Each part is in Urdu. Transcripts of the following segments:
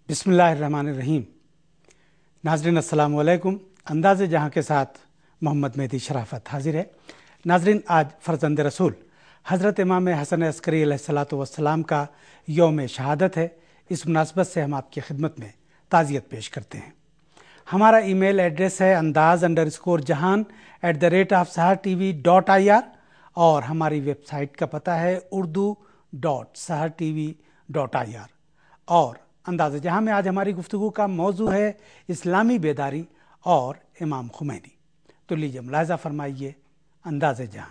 बिस्मिल्लाहिर्रहमानिर्रहीम। नाज़रीन अस्सलाम वालेकुम। अंदाज़े जहाँ के साथ मोहम्मद मेहदी शराफत हाजिर है। नाज़रीन, आज फ़र्ज़ंद रसूल हज़रत इमाम हसन अस्करी अलैहिस्सलातु वस्सलाम का यौम शहादत है। इस मुनासबत से हम आपकी खिदमत में ताज़ियत पेश करते हैं। हमारा ईमेल एड्रेस है andaz_jahan@sahartv.ir और हमारी वेबसाइट का पता है urdu.sahartv.ir। और अंदाज़े जहाँ में आज हमारी गुफ्तगू का मौजू है इस्लामी बेदारी और इमाम खुमैनी। तो लीजिए मुलाहिज़ा फरमाइए अंदाज़े जहाँ।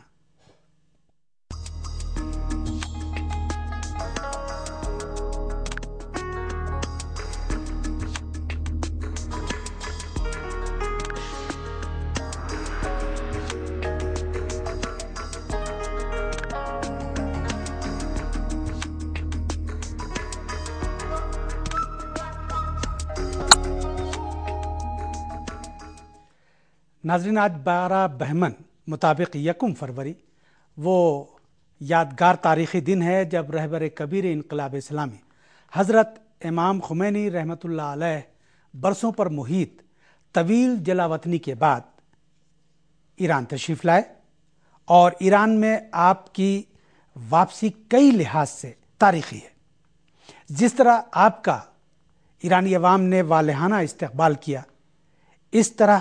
नाज़रीन, आज 12 बहमन मुताबिक 1 फरवरी वो यादगार तारीख़ी दिन है जब रहबर कबीर इनकलाब इस्लामी हज़रत इमाम खुमैनी रहमतुल्लाह अलैह बरसों पर मुहीत तवील जलावतनी के बाद ईरान तशरीफ़ लाए और ईरान में आपकी वापसी कई लिहाज से तारीख़ी है। जिस तरह आपका ईरानी अवाम ने वालेहाना इस्तक़बाल किया, इस तरह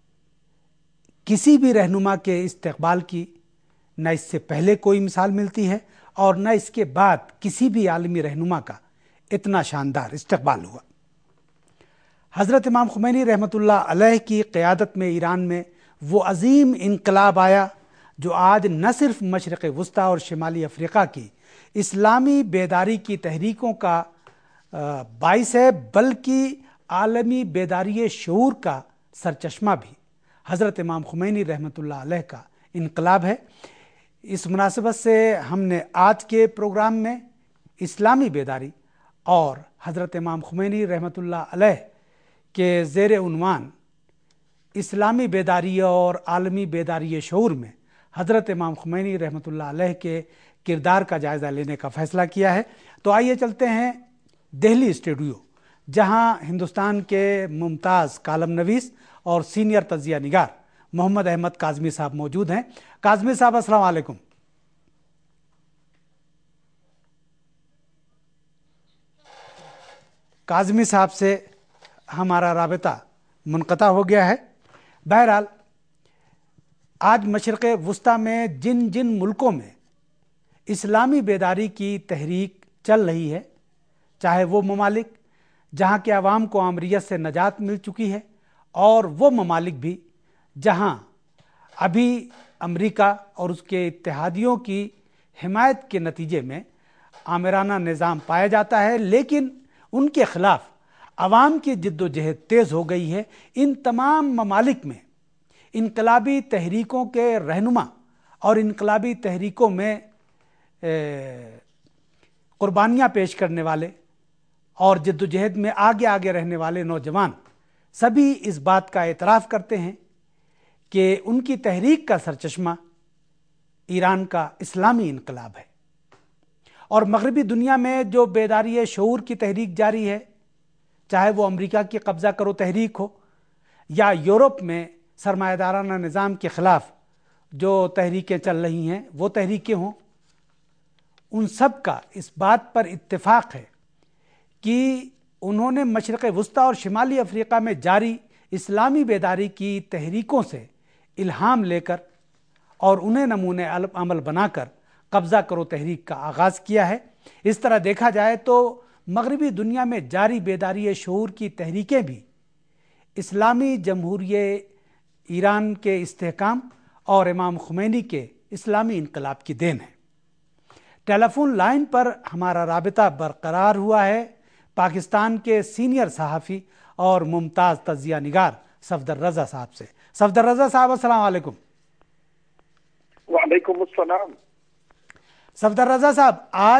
किसी भी रहनुमा के इस्तक़बाल की न इससे पहले कोई मिसाल मिलती है और न इसके बाद किसी भी आलमी रहनुमा का इतना शानदार इस्तक़बाल हुआ। हज़रत इमाम खुमैनी रहमतुल्लाह अलैह की क़यादत में ईरान में वो अज़ीम इनकलाब आया जो आज न सिर्फ मशरिक़ वस्ता और शिमाली अफ़्रीका की इस्लामी बेदारी की तहरीकों का बाइस है, बल्कि आलमी बेदारी शऊर का सरचश्मा भी हज़रत इमाम खुमैनी रहमतुल्लाह अलैह का इनकलाब है। इस मुनासिबत से हमने आज के प्रोग्राम में इस्लामी बेदारी और हज़रत इमाम खुमैनी रहमतुल्लाह अलैह के ज़ेर उन्वान इस्लामी बेदारी और आलमी बेदारी शऊर में हज़रत इमाम खुमैनी रहमतुल्लाह अलैह के किरदार का जायज़ा लेने का फ़ैसला किया है। तो आइए चलते हैं दिल्ली स्टूडियो, जहां हिंदुस्तान के मुमताज़ कालम नवीस और सीनियर तज़िया निगार मोहम्मद अहमद काज़मी साहब मौजूद हैं। काज़मी साहब, अस्सलाम वालेकुम। काज़मी साहब से हमारा राबिता मुनक़ता हो गया है। बहरहाल, आज मशरिक़ वस्ता में जिन जिन मुल्कों में इस्लामी बेदारी की तहरीक चल रही है, चाहे वो ममालिक जहाँ के अवाम को आमरीत से नजात मिल चुकी है और वो ममालिक भी जहाँ अभी अमेरिका और उसके इत्तेहादियों की हिमायत के नतीजे में आमिराना निज़ाम पाया जाता है, लेकिन उनके ख़िलाफ़ अवाम की जिद्दोजहद तेज़ हो गई है। इन तमाम ममालिक में इनकलाबी तहरीकों के रहनुमा और इनकलाबी तहरीकों में कुर्बानियाँ पेश करने वाले और जिद्दोजहद में आगे आगे रहने वाले नौजवान सभी इस बात का एतराफ़ करते हैं कि उनकी तहरीक का सरचश्मा ईरान का इस्लामी इनकलाब है। और मगरबी दुनिया में जो बेदारी शऊर की तहरीक जारी है, चाहे वो अमेरिका की कब्ज़ा करो तहरीक हो या यूरोप में सरमायादाराना निज़ाम के ख़िलाफ़ जो तहरीकें चल रही हैं वो तहरीकें हों, उन सब का इस बात पर इत्तेफाक है कि उन्होंने मशरिक़ वस्ता और शिमाली अफ़्रीका में जारी इस्लामी बेदारी की तहरीकों से इल्हाम लेकर और उन्हें नमूने अमल बनाकर कब्ज़ा करो तहरीक का आगाज़ किया है। इस तरह देखा जाए तो मगरबी दुनिया में जारी बेदारी शऊर की तहरीकें भी इस्लामी जमहूरियत ईरान के इस्तेहकाम और इमाम खुमैनी के इस्लामी इनकलाब की देन है। टेलीफोन लाइन पर हमारा राबिता बरकरार हुआ है पाकिस्तान के सीनियर सहाफ़ी और मुमताज़ तज़िया निगार सफदर रज़ा साहब से। सफदर रज़ा साहब, अस्सलाम वालेकुम। वालेकुम अस्सलाम। सफदर रज़ा साहब, आज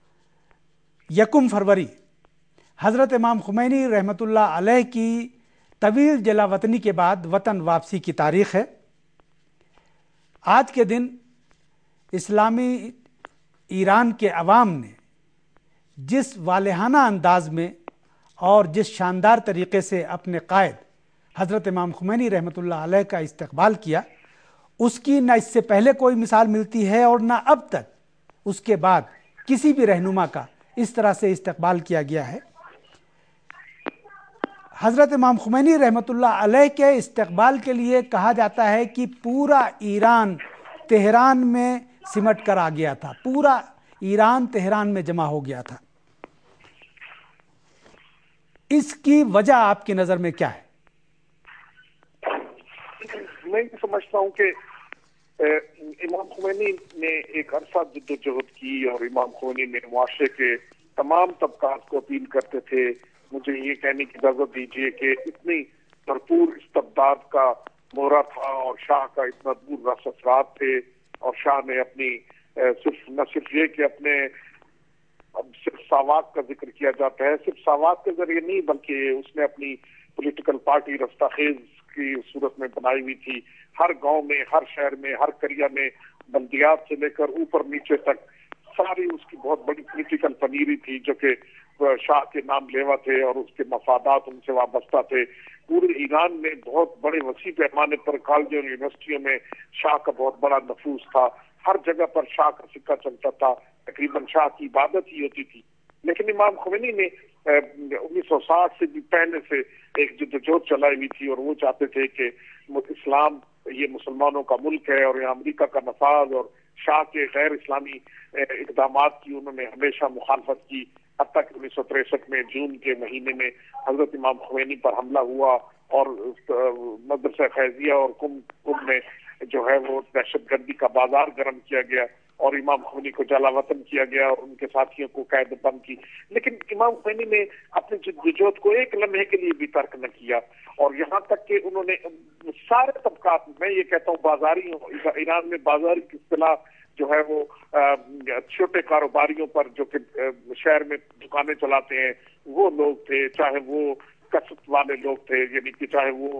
1 फरवरी हज़रत इमाम खुमैनी रहमतुल्लाह अलैह की तवील जलावतनी के बाद वतन वापसी की तारीख़ है। आज के दिन इस्लामी ईरान के अवाम ने जिस वालेहाना अंदाज में اور جس شاندار طریقے سے اپنے قائد حضرت امام خمینی رحمۃ اللہ علیہ کا استقبال کیا، اس کی نہ اس سے پہلے کوئی مثال ملتی ہے اور نہ اب تک اس کے بعد کسی بھی رہنما کا اس طرح سے استقبال کیا گیا ہے۔ حضرت امام خمینی رحمۃ اللہ علیہ کے استقبال کے لیے کہا جاتا ہے کہ پورا ایران تہران میں سمٹ کر آ گیا تھا، پورا ایران تہران میں جمع ہو گیا تھا۔ اس کی وجہ آپ کی نظر میں کیا ہے؟ میں یہ سمجھتا ہوں کہ امام خمینی نے ایک عرصہ جدوجہد کی اور امام خمینی نے معاشرے کے تمام طبقات کو اپیل کرتے تھے۔ مجھے یہ کہنے کی اجازت دیجیے کہ اتنی بھرپور استبداد کا مورا تھا اور شاہ کا اتنا دور رس اثرات تھے، اور شاہ نے اپنی نہ صرف یہ کہ اپنے صرف ساواک کا ذکر کیا جاتا ہے، صرف ساواک کے ذریعے نہیں بلکہ اس نے اپنی پولیٹیکل پارٹی رستہ خیز کی صورت میں بنائی ہوئی تھی۔ ہر گاؤں میں، ہر شہر میں، ہر قریہ میں، بلدیات سے لے کر اوپر نیچے تک ساری اس کی بہت بڑی پولیٹیکل پنیری تھی جو کہ شاہ کے نام لیوا تھے اور اس کے مفادات ان سے وابستہ تھے۔ پورے ایران میں بہت بڑے وسیع پیمانے پر کالجوں اور یونیورسٹیوں میں شاہ کا بہت بڑا نفوذ تھا، ہر جگہ پر شاہ کا سکہ چلتا تھا، تقریباً شاہ کی عبادت ہی ہوتی تھی۔ لیکن امام خمینی نے 1960 سے بھی پہلے سے ایک جدوجہد چلائی ہوئی تھی، اور وہ چاہتے تھے کہ اسلام یہ مسلمانوں کا ملک ہے، اور یہاں امریکہ کا نفاذ اور شاہ کے غیر اسلامی اقدامات کی انہوں نے ہمیشہ مخالفت کی، حتیٰ کہ 1963 میں جون کے مہینے میں حضرت امام خمینی پر حملہ ہوا اور مدرسہ خیزیہ اور کم میں جو ہے وہ دہشت گردی کا بازار گرم کیا گیا اور امام خمینی کو جلا وطن کیا گیا اور ان کے ساتھیوں کو قید بند کی۔ لیکن امام خمینی نے اپنے جدوجہد کو ایک لمحے کے لیے بھی ترک نہ کیا، اور یہاں تک کہ انہوں نے سارے طبقات، میں یہ کہتا ہوں بازاری، ایران میں بازاری کی اصطلاح جو ہے وہ چھوٹے کاروباریوں پر جو کہ شہر میں دکانیں چلاتے ہیں وہ لوگ تھے، چاہے وہ کسب والے لوگ تھے، یعنی کہ چاہے وہ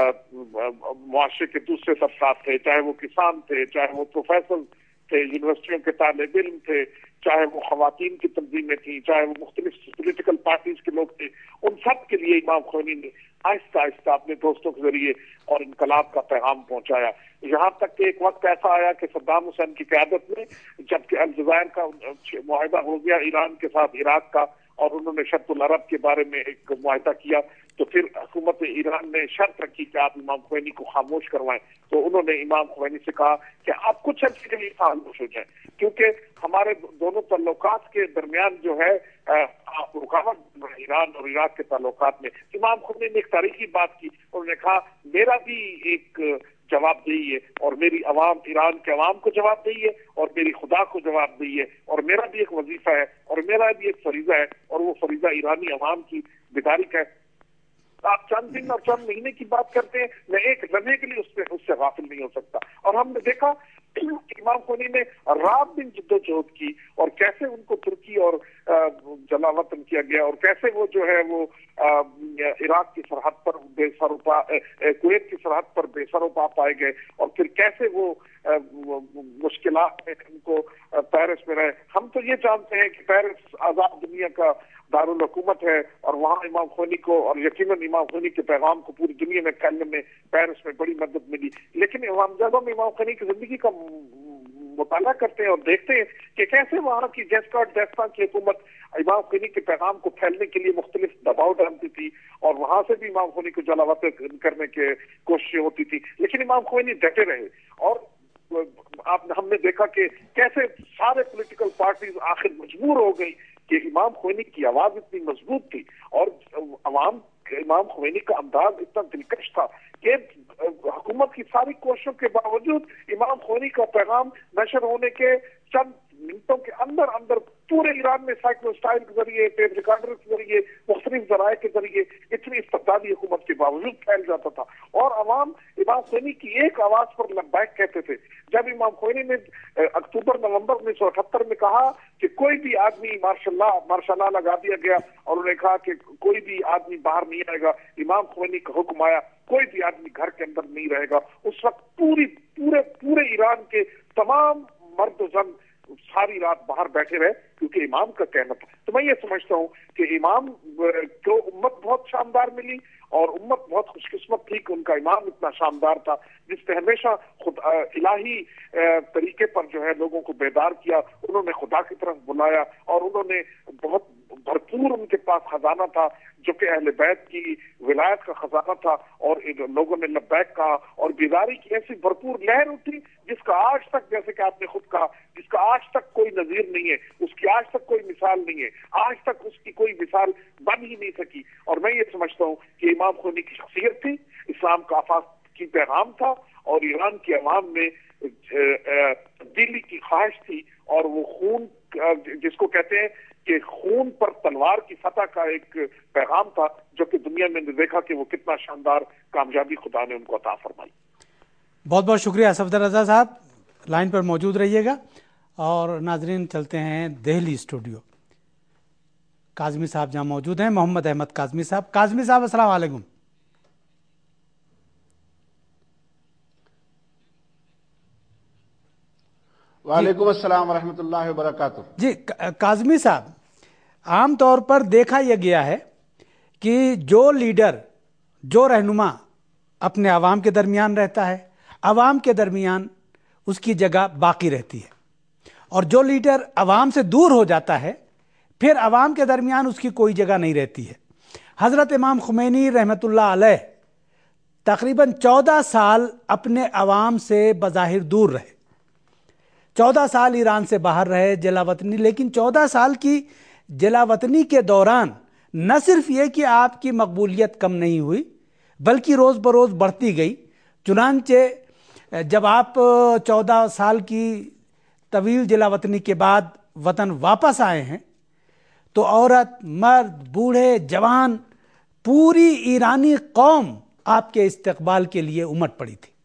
معاشرے کے دوسرے طبقات تھے، چاہے وہ کسان تھے، چاہے وہ پروفیسر تھے، یونیورسٹیوں کے طالب علم تھے، چاہے وہ خواتین کی تنظیمیں تھیں، چاہے وہ مختلف پولیٹیکل پارٹیز کے لوگ تھے، ان سب کے لیے امام خمینی نے آہستہ آہستہ اپنے دوستوں کے ذریعے اور انقلاب کا پیغام پہنچایا۔ یہاں تک کہ ایک وقت ایسا آیا کہ صدام حسین کی قیادت میں جبکہ الجزائر کا معاہدہ ہو گیا ایران کے ساتھ عراق کا، اور انہوں نے شرط العرب کے بارے میں ایک معاہدہ کیا، تو پھر حکومت ایران نے شرط رکھی کہ آپ امام خمینی کو خاموش کروائیں۔ تو انہوں نے امام خمینی سے کہا کہ آپ کچھ عرصے کے لیے خاموش ہو جائیں، کیونکہ ہمارے دونوں تعلقات کے درمیان جو ہے رکاوٹ ایران اور عراق کے تعلقات میں۔ امام خمینی نے ایک تاریخی بات کی، انہوں نے کہا میرا بھی ایک جواب دہی ہے، اور میری عوام، ایران کے عوام کو جواب دہی ہے، اور میری خدا کو جواب دہی ہے، اور میرا بھی ایک وظیفہ ہے، اور میرا بھی ایک فریضہ ہے، اور وہ فریضہ ایرانی عوام کی بیداری کا ہے۔ آپ چند دن اور چند مہینے کی بات کرتے ہیں، میں ایک لمحے کے لیے اس سے غافل نہیں ہو سکتا۔ اور ہم نے دیکھا امام خمینی نے رات دن جدوجہد کی، اور کیسے ان کو ترکی اور جلا وطن کیا گیا، اور کیسے وہ جو ہے وہ عراق کی سرحد پر بے سروپا، کویت کی سرحد پر بے سروپا پائے گئے، اور پھر کیسے وہ مشکلات میں ان کو پیرس میں رہے۔ ہم تو یہ جانتے ہیں کہ پیرس آزاد دنیا کا دارالحکومت ہے، اور وہاں امام خمینی کو، اور یقیناً امام خمینی کے پیغام کو پوری دنیا میں پھیلنے میں پیرس میں بڑی مدد ملی۔ لیکن جب ہم امام خمینی کی زندگی کا مطالعہ کرتے ہیں اور دیکھتے ہیں کہ کیسے وہاں کی ڈیسپا کی حکومت امام خمینی کے پیغام کو پھیلنے کے لیے مختلف دباؤ ڈالتی تھی، اور وہاں سے بھی امام خمینی کو جلاوطن کرنے کی کوششیں ہوتی تھی، لیکن امام خمینی ڈٹے رہے۔ اور ہم نے دیکھا کہ کیسے سارے پولیٹیکل پارٹیز آخر مجبور ہو گئی کہ امام خمینی کی آواز اتنی مضبوط تھی، اور عوام امام خمینی کا انداز اتنا دلکش تھا کہ حکومت کی ساری کوششوں کے باوجود امام خمینی کا پیغام نشر ہونے کے چند منٹوں کے اندر پورے ایران میں سائیکلو اسٹائل کے ذریعے، ٹیپ ریکارڈر کے ذریعے، مختلف ذرائع کے ذریعے اتنی استبدادی حکومت کے باوجود پھیل جاتا تھا، اور عوام امام خمینی کی ایک آواز پر لبیک کہتے تھے۔ جب امام خمینی نے اکتوبر نومبر 1978 میں کہا کہ کوئی بھی آدمی مارشل لا لگا دیا گیا، اور انہوں نے کہا کہ کوئی بھی آدمی باہر نہیں آئے گا، امام خمینی کا حکم آیا کوئی بھی آدمی گھر کے اندر نہیں رہے گا، اس وقت پورے ایران کے تمام مرد و زن ساری رات باہر بیٹھے رہے، کیونکہ امام کا کہنا تھا. تو میں یہ سمجھتا ہوں کہ امام کو امت بہت شاندار ملی اور امت بہت خوش قسمت تھی کہ ان کا امام اتنا شاندار تھا جس نے ہمیشہ الہی طریقے پر جو ہے لوگوں کو بیدار کیا. انہوں نے خدا کی طرف بلایا اور انہوں نے بہت بھرپور ان کے پاس خزانہ تھا جو کہ اہل بیت کی ولایت کا خزانہ تھا, اور لوگوں نے لبیک کہا اور بیداری کی ایسی بھرپور لہر اٹھی جس کا آج تک, جیسے کہ آپ نے خود کہا, جس کا آج تک کوئی نظیر نہیں ہے, اس کی آج تک کوئی مثال نہیں ہے, آج تک اس کی کوئی مثال بن ہی نہیں سکی. اور میں یہ سمجھتا ہوں کہ امام خمینی کی شخصیت تھی, اسلام کا آفاق کی پیغام تھا, اور ایران کی عوام میں تبدیلی کی خواہش تھی, اور وہ خون جس کو کہتے ہیں کہ خون پر تلوار کی فتح کا ایک پیغام تھا, جو کہ دنیا میں نے دیکھا کہ وہ کتنا شاندار کامیابی خدا نے ان کو عطا فرمائی. بہت بہت شکریہ صفدر رضا صاحب, لائن پر موجود رہیے گا. اور ناظرین چلتے ہیں دہلی اسٹوڈیو, کاظمی صاحب جہاں موجود ہیں, محمد احمد کاظمی صاحب. کاظمی صاحب السلام علیکم. وعلیکم السلام ورحمۃ اللہ وبرکاتہ. جی کاظمی صاحب, عام طور پر دیکھا یہ گیا ہے کہ جو لیڈر, جو رہنما اپنے عوام کے درمیان رہتا ہے, عوام کے درمیان اس کی جگہ باقی رہتی ہے, اور جو لیڈر عوام سے دور ہو جاتا ہے پھر عوام کے درمیان اس کی کوئی جگہ نہیں رہتی ہے. حضرت امام خمینی رحمۃ اللہ علیہ تقریباً 14 سال اپنے عوام سے بظاہر دور رہے, 14 سال ایران سے باہر رہے جلا وطنی, لیکن 14 سال کی جلا وطنی کے دوران نہ صرف یہ کہ آپ کی مقبولیت کم نہیں ہوئی بلکہ روز بروز بڑھتی گئی. چنانچہ جب آپ 14 سال کی طویل جلا وطنی کے بعد وطن واپس آئے ہیں تو عورت, مرد, بوڑھے, جوان, پوری ایرانی قوم آپ کے استقبال کے لیے امٹ پڑی تھی.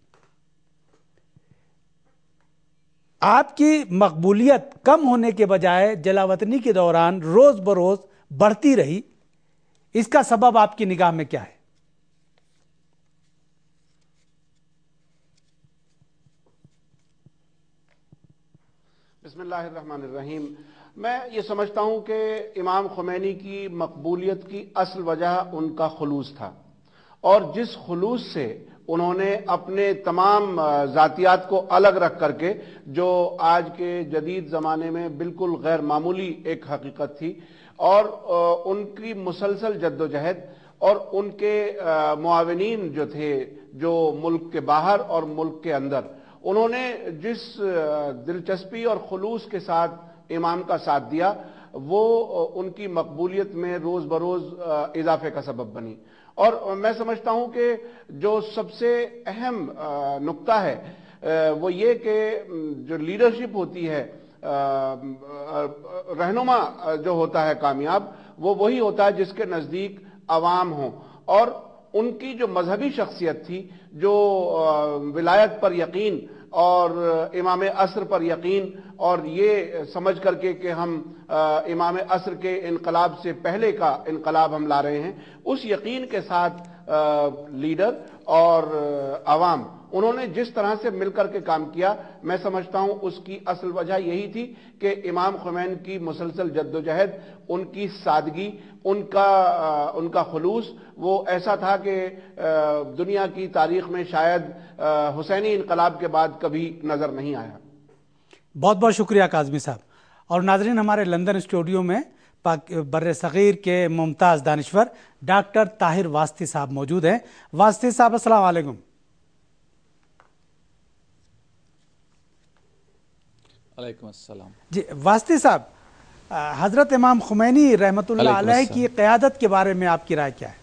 آپ کی مقبولیت کم ہونے کے بجائے جلا وطنی کے دوران روز بروز بڑھتی رہی, اس کا سبب آپ کی نگاہ میں کیا ہے؟ بسم اللہ الرحمن الرحیم. میں یہ سمجھتا ہوں کہ امام خمینی کی مقبولیت کی اصل وجہ ان کا خلوص تھا, اور جس خلوص سے انہوں نے اپنے تمام ذاتیات کو الگ رکھ کر کے, جو آج کے جدید زمانے میں بالکل غیر معمولی ایک حقیقت تھی, اور ان کی مسلسل جد و جہد اور ان کے معاونین جو تھے, جو ملک کے باہر اور ملک کے اندر, انہوں نے جس دلچسپی اور خلوص کے ساتھ امام کا ساتھ دیا وہ ان کی مقبولیت میں روز بروز اضافے کا سبب بنی. اور میں سمجھتا ہوں کہ جو سب سے اہم نقطہ ہے وہ یہ کہ جو لیڈرشپ ہوتی ہے, رہنما جو ہوتا ہے کامیاب, وہ وہی ہوتا ہے جس کے نزدیک عوام ہوں. اور ان کی جو مذہبی شخصیت تھی, جو ولایت پر یقین اور امام عصر پر یقین, اور یہ سمجھ کر کے کہ ہم امام عصر کے انقلاب سے پہلے کا انقلاب ہم لا رہے ہیں, اس یقین کے ساتھ لیڈر اور عوام انہوں نے جس طرح سے مل کر کے کام کیا, میں سمجھتا ہوں اس کی اصل وجہ یہی تھی کہ امام خمینی کی مسلسل جد و جہد, ان کی سادگی, ان کا خلوص وہ ایسا تھا کہ دنیا کی تاریخ میں شاید حسینی انقلاب کے بعد کبھی نظر نہیں آیا. بہت بہت شکریہ کاظمی صاحب. اور ناظرین, ہمارے لندن اسٹوڈیو میں بر صغیر کے ممتاز دانشور ڈاکٹر طاہر واسطی صاحب موجود ہیں. واسطی صاحب السلام علیکم. علیکم السلام. جی واسطی صاحب, حضرت امام خمینی رحمۃ اللہ علیہ کی قیادت کے بارے میں آپ کی رائے کیا ہے؟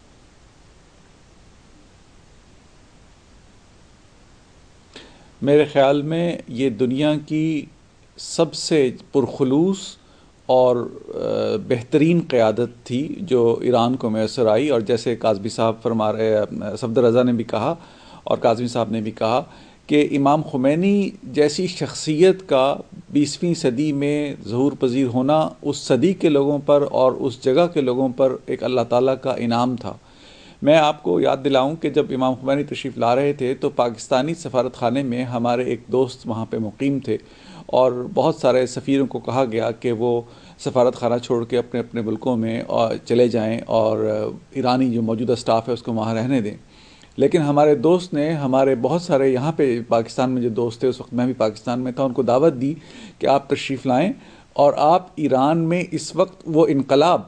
میرے خیال میں یہ دنیا کی سب سے پرخلوص اور بہترین قیادت تھی جو ایران کو میسر آئی. اور جیسے کاظمی صاحب فرما رہے, صفدر رضا نے بھی کہا اور کاظمی صاحب نے بھی کہا کہ امام خمینی جیسی شخصیت کا 20ویں صدی میں ظہور پذیر ہونا اس صدی کے لوگوں پر اور اس جگہ کے لوگوں پر ایک اللہ تعالیٰ کا انعام تھا. میں آپ کو یاد دلاؤں کہ جب امام خمینی تشریف لا رہے تھے تو پاکستانی سفارت خانے میں ہمارے ایک دوست وہاں پہ مقیم تھے, اور بہت سارے سفیروں کو کہا گیا کہ وہ سفارت خانہ چھوڑ کے اپنے اپنے ملکوں میں چلے جائیں اور ایرانی جو موجودہ سٹاف ہے اس کو وہاں رہنے دیں. لیکن ہمارے دوست نے، ہمارے بہت سارے یہاں پہ پاکستان میں جو دوست تھے، اس وقت میں بھی پاکستان میں تھا، ان کو دعوت دی کہ آپ تشریف لائیں اور آپ ایران میں اس وقت وہ انقلاب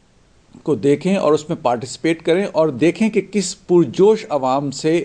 کو دیکھیں اور اس میں پارٹیسپیٹ کریں اور دیکھیں کہ کس پرجوش عوام سے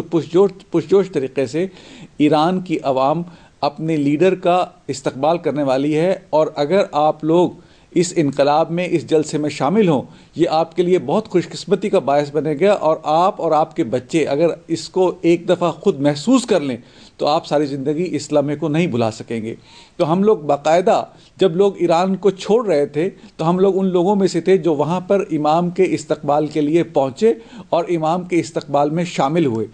پرجوش طریقے سے ایران کی عوام اپنے لیڈر کا استقبال کرنے والی ہے. اور اگر آپ لوگ اس انقلاب میں، اس جلسے میں شامل ہوں، یہ آپ کے لیے بہت خوش قسمتی کا باعث بنے گا. اور آپ اور آپ کے بچے اگر اس کو ایک دفعہ خود محسوس کر لیں تو آپ ساری زندگی اس لمحے کو نہیں بھلا سکیں گے. تو ہم لوگ باقاعدہ جب لوگ ایران کو چھوڑ رہے تھے تو ہم لوگ ان لوگوں میں سے تھے جو وہاں پر امام کے استقبال کے لیے پہنچے اور امام کے استقبال میں شامل ہوئے.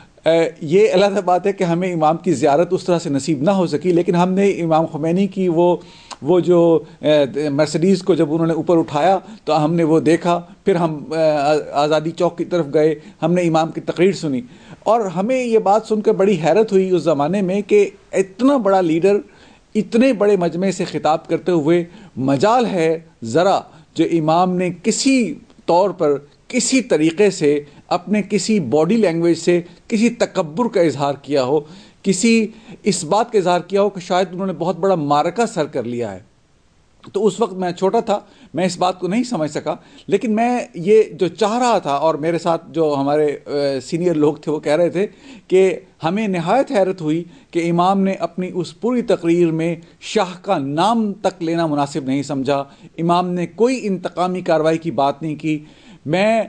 یہ علیحدہ بات ہے کہ ہمیں امام کی زیارت اس طرح سے نصیب نہ ہو سکی، لیکن ہم نے امام خمینی کی وہ جو مرسڈیز کو جب انہوں نے اوپر اٹھایا تو ہم نے وہ دیکھا. پھر ہم آزادی چوک کی طرف گئے، ہم نے امام کی تقریر سنی اور ہمیں یہ بات سن کر بڑی حیرت ہوئی اس زمانے میں کہ اتنا بڑا لیڈر اتنے بڑے مجمع سے خطاب کرتے ہوئے مجال ہے ذرا جو امام نے کسی طور پر، کسی طریقے سے، اپنے کسی باڈی لینگویج سے کسی تکبر کا اظہار کیا ہو، کسی اس بات کا اظہار کیا ہو کہ شاید انہوں نے بہت بڑا معرکہ سر کر لیا ہے. تو اس وقت میں چھوٹا تھا، میں اس بات کو نہیں سمجھ سکا، لیکن میں یہ جو چاہ رہا تھا اور میرے ساتھ جو ہمارے سینئر لوگ تھے وہ کہہ رہے تھے کہ ہمیں نہایت حیرت ہوئی کہ امام نے اپنی اس پوری تقریر میں شاہ کا نام تک لینا مناسب نہیں سمجھا. امام نے کوئی انتقامی کارروائی کی بات نہیں کی. میں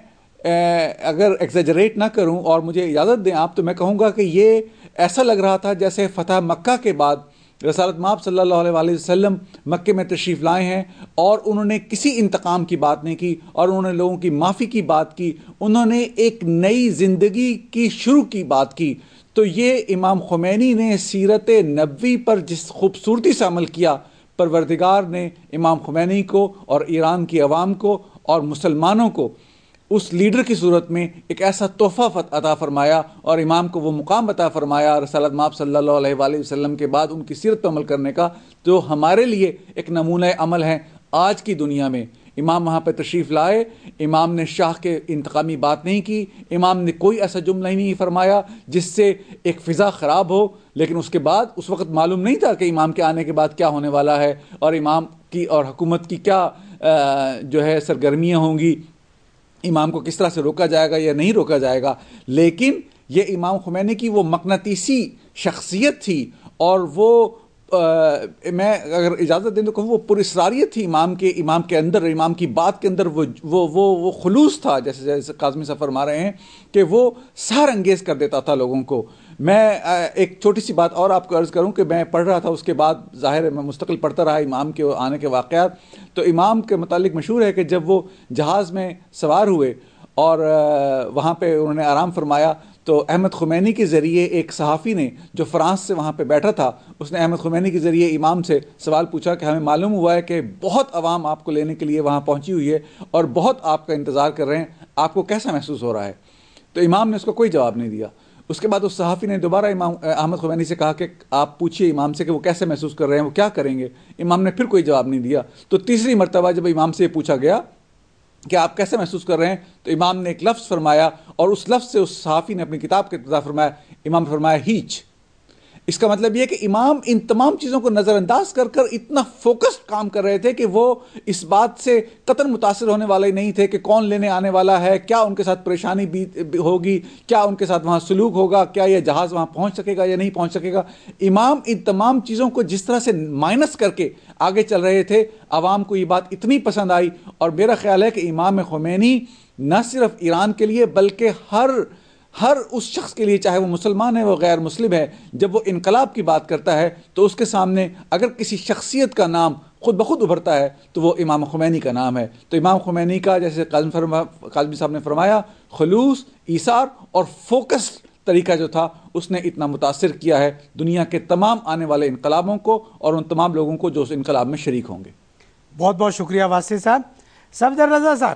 اگر ایگزیجریٹ نہ کروں اور مجھے اجازت دیں آپ، تو میں کہوں گا کہ یہ ایسا لگ رہا تھا جیسے فتح مکہ کے بعد رسالت مآب صلی اللہ علیہ وسلم مکے میں تشریف لائے ہیں اور انہوں نے کسی انتقام کی بات نہیں کی اور انہوں نے لوگوں کی معافی کی بات کی، انہوں نے ایک نئی زندگی کی شروع کی بات کی. تو یہ امام خمینی نے سیرت نبوی پر جس خوبصورتی سے عمل کیا، پروردگار نے امام خمینی کو اور ایران کی عوام کو اور مسلمانوں کو اس لیڈر کی صورت میں ایک ایسا تحفہ عطا فرمایا اور امام کو وہ مقام عطا فرمایا رسالت مآب صلی اللہ علیہ وآلہ وسلم کے بعد ان کی سیرت پر عمل کرنے کا، جو ہمارے لیے ایک نمونہ عمل ہے آج کی دنیا میں. امام وہاں پہ تشریف لائے، امام نے شاہ کے انتقامی بات نہیں کی، امام نے کوئی ایسا جملہ ہی نہیں فرمایا جس سے ایک فضا خراب ہو. لیکن اس کے بعد اس وقت معلوم نہیں تھا کہ امام کے آنے کے بعد کیا ہونے والا ہے اور امام کی اور حکومت کی کیا جو ہے سرگرمیاں ہوں گی، امام کو کس طرح سے روکا جائے گا یا نہیں روکا جائے گا. لیکن یہ امام خمینی کی وہ مقناطیسی شخصیت تھی اور وہ میں اگر اجازت دیں تو کہوں وہ پراسراریت تھی امام کے اندر، امام کی بات کے اندر وہ خلوص تھا، جیسے قاظمی صاحب فرما رہے ہیں کہ وہ سحر انگیز کر دیتا تھا لوگوں کو. میں ایک چھوٹی سی بات اور آپ کو عرض کروں کہ میں پڑھ رہا تھا، اس کے بعد ظاہر ہے میں مستقل پڑھتا رہا امام کے آنے کے واقعات. تو امام کے متعلق مشہور ہے کہ جب وہ جہاز میں سوار ہوئے اور وہاں پہ انہوں نے آرام فرمایا تو احمد خمینی کے ذریعے ایک صحافی نے جو فرانس سے وہاں پہ بیٹھا تھا، اس نے احمد خمینی کے ذریعے امام سے سوال پوچھا کہ ہمیں معلوم ہوا ہے کہ بہت عوام آپ کو لینے کے لیے وہاں پہنچی ہوئی ہے اور بہت آپ کا انتظار کر رہے ہیں، آپ کو کیسا محسوس ہو رہا ہے؟ تو امام نے اس کو کوئی جواب نہیں دیا. اس کے بعد اس صحافی نے دوبارہ امام احمد خمینی سے کہا کہ آپ پوچھیے امام سے کہ وہ کیسے محسوس کر رہے ہیں، وہ کیا کریں گے. امام نے پھر کوئی جواب نہیں دیا. تو تیسری مرتبہ جب امام سے یہ پوچھا گیا کہ آپ کیسے محسوس کر رہے ہیں، تو امام نے ایک لفظ فرمایا اور اس لفظ سے اس صحافی نے اپنی کتاب کے ابتدا فرمایا، امام نے فرمایا ہیچ. اس کا مطلب یہ کہ امام ان تمام چیزوں کو نظر انداز کر کر اتنا فوکسڈ کام کر رہے تھے کہ وہ اس بات سے قطعاً متاثر ہونے والے نہیں تھے کہ کون لینے آنے والا ہے، کیا ان کے ساتھ پریشانی ہوگی، کیا ان کے ساتھ وہاں سلوک ہوگا، کیا یہ جہاز وہاں پہنچ سکے گا یا نہیں پہنچ سکے گا. امام ان تمام چیزوں کو جس طرح سے مائنس کر کے آگے چل رہے تھے، عوام کو یہ بات اتنی پسند آئی. اور میرا خیال ہے کہ امام خمینی نہ صرف ایران کے لیے بلکہ ہر اس شخص کے لیے، چاہے وہ مسلمان ہے وہ غیر مسلم ہے، جب وہ انقلاب کی بات کرتا ہے تو اس کے سامنے اگر کسی شخصیت کا نام خود بخود ابھرتا ہے تو وہ امام خمینی کا نام ہے. تو امام خمینی کا جیسے قاظمی صاحب نے فرمایا خلوص، ایثار اور فوکس طریقہ جو تھا اس نے اتنا متاثر کیا ہے دنیا کے تمام آنے والے انقلابوں کو اور ان تمام لوگوں کو جو اس انقلاب میں شریک ہوں گے. بہت بہت شکریہ واسع صاحب. صفدر رضا صاحب،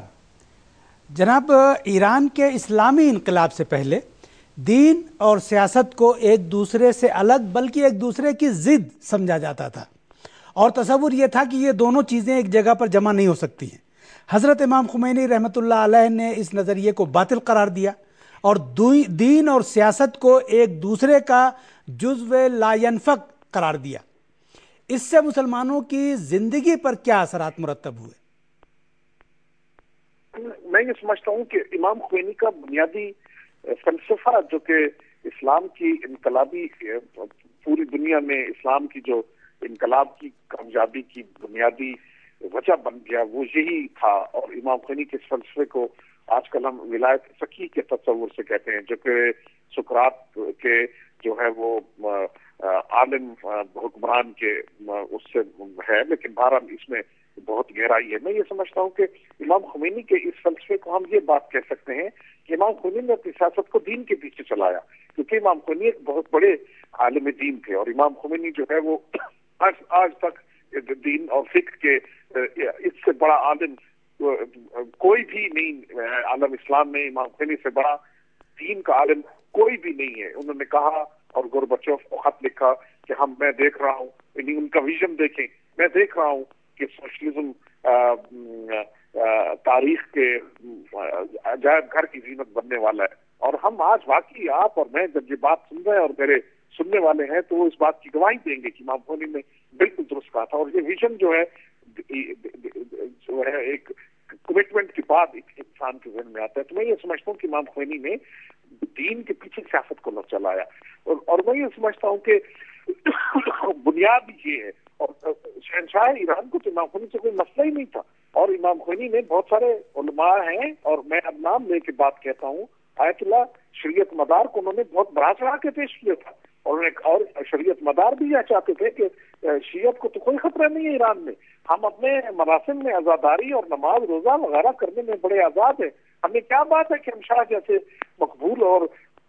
جناب ایران کے اسلامی انقلاب سے پہلے دین اور سیاست کو ایک دوسرے سے الگ بلکہ ایک دوسرے کی ضد سمجھا جاتا تھا اور تصور یہ تھا کہ یہ دونوں چیزیں ایک جگہ پر جمع نہیں ہو سکتی ہیں۔ حضرت امام خمینی رحمۃ اللہ علیہ نے اس نظریے کو باطل قرار دیا اور دین اور سیاست کو ایک دوسرے کا جزو لا ینفک قرار دیا۔ اس سے مسلمانوں کی زندگی پر کیا اثرات مرتب ہوئے؟ میں یہ سمجھتا ہوں کہ امام خمینی کا بنیادی فلسفہ جو کہ اسلام کی انقلابی پوری دنیا میں اسلام کی جو انقلاب کی کامیابی کی بنیادی وجہ بن گیا وہ یہی تھا، اور امام خمینی کے اس فلسفے کو آج کل ہم ولایت فقیہ کے تصور سے کہتے ہیں، جو کہ سقراط کے جو ہے وہ عالم حکمران کے اس سے ہے، لیکن بہرحال اس میں بہت گہرائی ہے۔ میں یہ سمجھتا ہوں کہ امام خمینی کے اس فلسفے کو ہم یہ بات کہہ سکتے ہیں کہ امام خمینی نے اپنی سیاست کو دین کے پیچھے چلایا، کیونکہ امام خمینی ایک بہت بڑے عالم دین تھے، اور امام خمینی جو ہے وہ آج تک دین اور فقہ کے اس سے بڑا عالم کوئی بھی نہیں، عالم اسلام میں امام خمینی سے بڑا دین کا عالم کوئی بھی نہیں ہے۔ انہوں نے کہا اور گورباچوف کو خط لکھا کہ میں دیکھ رہا ہوں، یعنی ان کا ویژن دیکھیں، میں دیکھ رہا ہوں کہ سوشلزم تاریخ کے عجائب گھر کی زینت بننے والا ہے، اور ہم آج واقعی آپ اور میں جب یہ بات سن رہے ہیں اور میرے سننے والے ہیں تو وہ اس بات کی گواہی دیں گے کہ امام خمینی نے بالکل درست کہا تھا، اور یہ ویژن جو ہے ایک کمٹمنٹ کے بعد ایک انسان کے ذہن میں آتا ہے۔ تو میں یہ سمجھتا ہوں کہ امام خمینی نے دین کے پیچھے سیاست کو نہ چلایا، اور میں یہ سمجھتا ہوں کہ بنیاد یہ ہے، اور شہنشاہ ایران کو تو امام خمینی سے کوئی مسئلہ ہی نہیں تھا، اور امام خمینی نے بہت سارے علماء ہیں، اور میں اب نام لے کے بات کہتا ہوں، آیت اللہ شریعت مدار کو انہوں نے بہت بڑا چڑھا کے پیش کیا تھا، اور شریعت مدار بھی یہ چاہتے تھے کہ شیعت کو تو کوئی خطرہ نہیں ہے ایران میں، ہم اپنے مراسم میں عزاداری اور نماز روزہ وغیرہ کرنے میں بڑے آزاد ہیں، ہمیں کیا بات ہے کہ ہم شاہ جیسے مقبول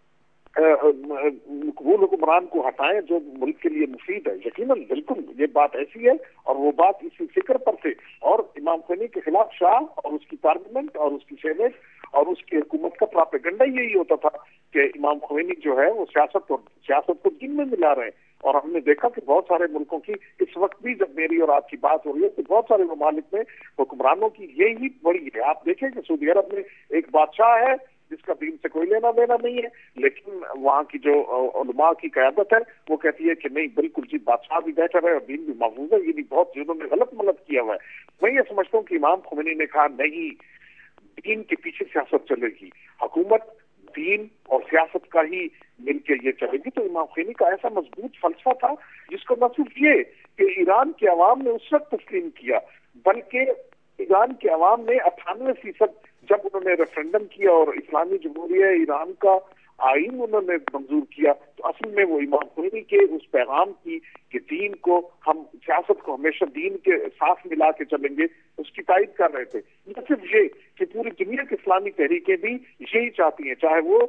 حکمران کو ہٹائیں جو ملک کے لیے مفید ہے۔ یقیناً بالکل یہ بات ایسی ہے، اور وہ بات اسی فکر پر تھے، اور امام خمینی کے خلاف شاہ اور اس کی پارلیمنٹ اور اس کی سینیٹ اور اس کی حکومت کا پراپیگنڈا یہی ہوتا تھا کہ امام خمینی جو ہے وہ سیاست کو دین میں ملا رہے ہیں، اور ہم نے دیکھا کہ بہت سارے ملکوں کی اس وقت بھی جب میری اور آپ کی بات ہو رہی ہے تو بہت سارے ممالک میں حکمرانوں کی یہی بڑی ہے۔ آپ دیکھیں کہ سعودی عرب میں ایک بادشاہ ہے جس کا دین سے کوئی لینا دینا نہیں ہے، لیکن وہاں کی جو علماء کی قیادت ہے وہ کہتی ہے کہ نہیں بالکل جی بادشاہ بھی بہتر ہے اور دین بھی محفوظ ہے، یہ بہت چیزوں میں غلط ملت کیا ہوا ہے۔ میں یہ سمجھتا ہوں کہ امام خمینی نے کہا نہیں، دین کے پیچھے سیاست چلے گی، حکومت دین اور سیاست کا ہی مل کے یہ چلے گی۔ تو امام خمینی کا ایسا مضبوط فلسفہ تھا جس کو نہ صرف یہ کہ ایران کے عوام نے اس وقت تسلیم کیا، بلکہ ایران کے عوام نے 98% جب انہوں نے ریفرنڈم کیا اور اسلامی جمہوریہ ایران کا آئین انہوں نے منظور کیا، تو اصل میں وہ امام خمینی کے اس پیغام کی کہ دین کو ہم سیاست کو ہمیشہ دین کے ساتھ ملا کے چلیں گے اس کی تائید کر رہے تھے۔ نہ صرف یہ کہ پوری دنیا کی اسلامی تحریکیں بھی یہی چاہتی ہیں، چاہے وہ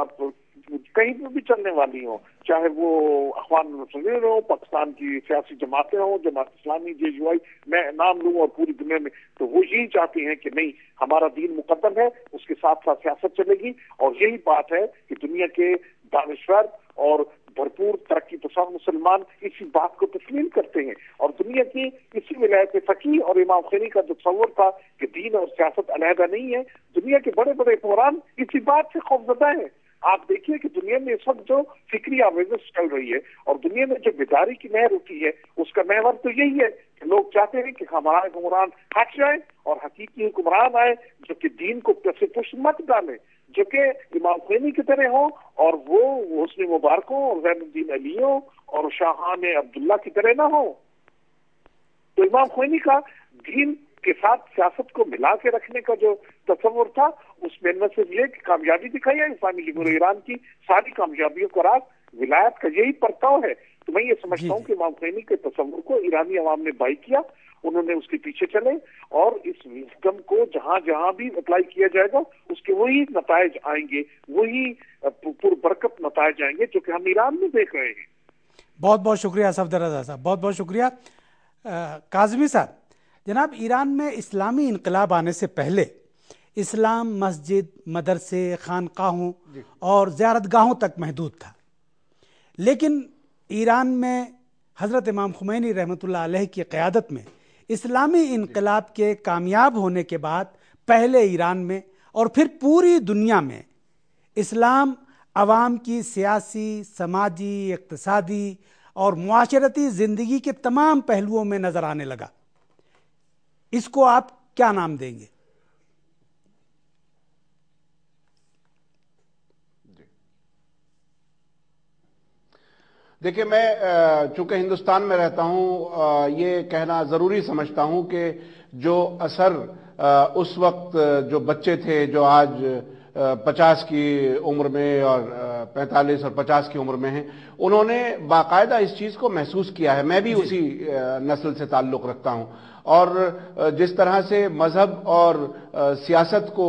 کہیں پر بھی چلنے والی ہوں، چاہے وہ اخوان المسلمین ہوں، پاکستان کی سیاسی جماعتیں ہوں، جماعت اسلامی، JUI میں نام لوں، اور پوری دنیا میں، تو وہ یہی چاہتی ہیں کہ نہیں ہمارا دین مقدم ہے، اس کے ساتھ ساتھ سیاست چلے گی، اور یہی بات ہے کہ دنیا کے دانشور اور بھرپور ترقی پسند مسلمان اسی بات کو تسلیم کرتے ہیں، اور دنیا کی اسی ولایت فقیہ اور امام خمینی کا جو تصور تھا کہ دین اور سیاست علیحدہ نہیں ہے، دنیا کے بڑے بڑے حکمران اسی بات سے خوفزدہ ہیں۔ آپ دیکھیے کہ دنیا میں اس وقت جو فکری آویزش چل رہی ہے اور دنیا میں جو بیداری کی لہر اٹھی ہے، اس کا محور تو یہی ہے کہ لوگ چاہتے ہیں کہ ہمارا حکمران ہٹ جائے اور حقیقی حکمران آئے جو کہ دین کو پشت مت ڈالے، جو کہ امام خمینی کی طرح ہوں، اور وہ حسنی مبارکوں اور زین الدین علیوں اور شاہان عبداللہ کی طرح نہ ہوں۔ تو امام خمینی کا دین کے ساتھ سیاست کو ملا کے رکھنے کا جو تصور تھا، اس میں نہ صرف یہ کہ کامیابی دکھائی ہے اسلامی جمہوریہ ایران کی ساری کامیابیوں کا راز ولایت کا یہی پرتاؤ ہے۔ تو میں یہ سمجھتا ہوں کہ امام خمینی کے تصور کو ایرانی عوام نے بائی کیا، انہوں نے اس کے پیچھے چلے، اور اس وزڈم کو جہاں جہاں بھی اپلائی کیا جائے گا اس کے وہی نتائج آئیں گے، وہی پربرکت نتائج آئیں گے جو کہ ہم ایران میں دیکھ رہے ہیں۔ بہت بہت شکریہ صفدر رضا صاحب، بہت بہت شکریہ۔ کاظمی صاحب، جناب ایران میں اسلامی انقلاب آنے سے پہلے اسلام مسجد، مدرسے، خانقاہوں اور زیارت گاہوں تک محدود تھا، لیکن ایران میں حضرت امام خمینی رحمۃ اللہ علیہ کی قیادت میں اسلامی انقلاب کے کامیاب ہونے کے بعد پہلے ایران میں اور پھر پوری دنیا میں اسلام عوام کی سیاسی، سماجی، اقتصادی اور معاشرتی زندگی کے تمام پہلوؤں میں نظر آنے لگا. اس کو آپ کیا نام دیں گے؟ دیکھیے، میں چونکہ ہندوستان میں رہتا ہوں، یہ کہنا ضروری سمجھتا ہوں کہ جو اثر اس وقت جو بچے تھے جو آج 50 کی عمر میں اور 45 اور 50 کی عمر میں ہیں، انہوں نے باقاعدہ اس چیز کو محسوس کیا ہے. میں بھی اسی نسل سے تعلق رکھتا ہوں، اور جس طرح سے مذہب اور سیاست کو